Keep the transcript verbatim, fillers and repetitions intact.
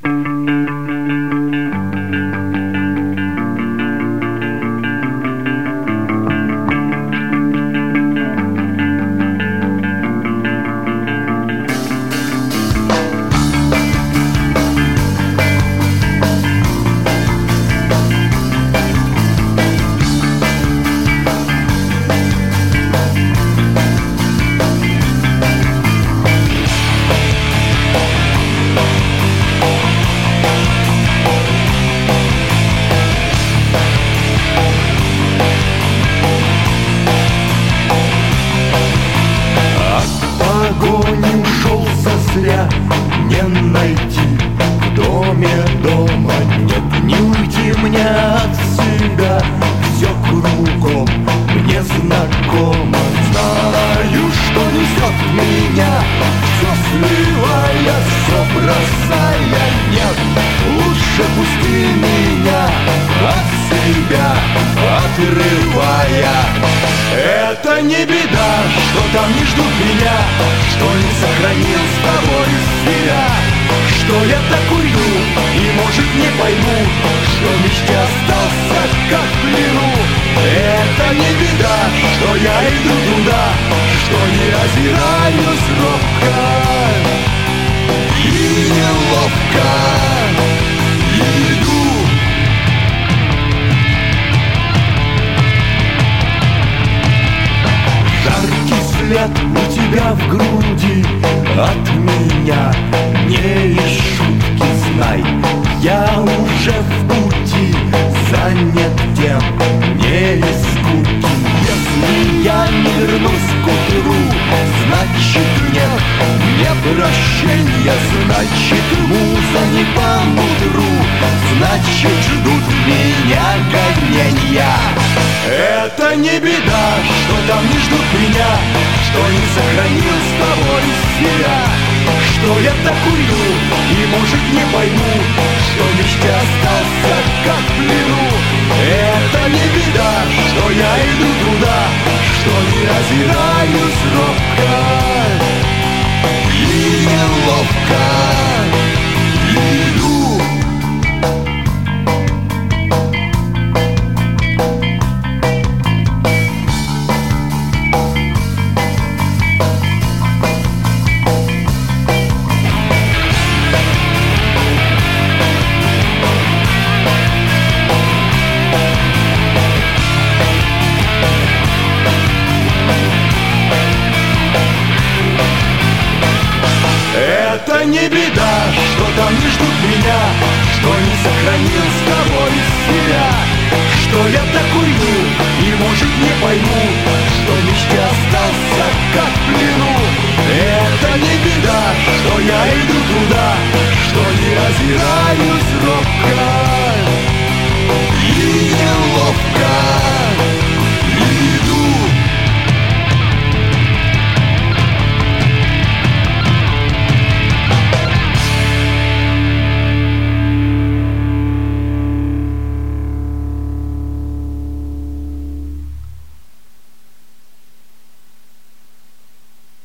Не найти в доме дома нет, не уйти мне отсюда. Все кругом мне знакомо. Знаю, что несет меня, все сливая, все бросая. Нет, лучше пусти меня от себя отрывая. Это не беда, что там не ждут меня, что не сохранил с тобой себя, что я так уйду и, может, не пойму, что в мечте остался как в плену. Это не беда, что я иду туда, что не озираюсь робко и неловко иду. Жаркий след у тебя в груди от меня, не из шутки, знай, я уже в пути, занят тем, не из скуки. Если я не вернусь к утру, значит нет мне прощения, значит муза не по мудру, значит ждут меня гонения. Это не беда, что там не ждут меня, что не сохранил с тобой себя, что я так уйду и, может, не пойму, что в мечте остался как в плену. Это не беда, что я иду туда, что не озираюсь робко и неловко иду. Это не беда, что там не ждут меня, что не сохранил с тобой себя, что я так уйду и, может, не пойму, что в мечте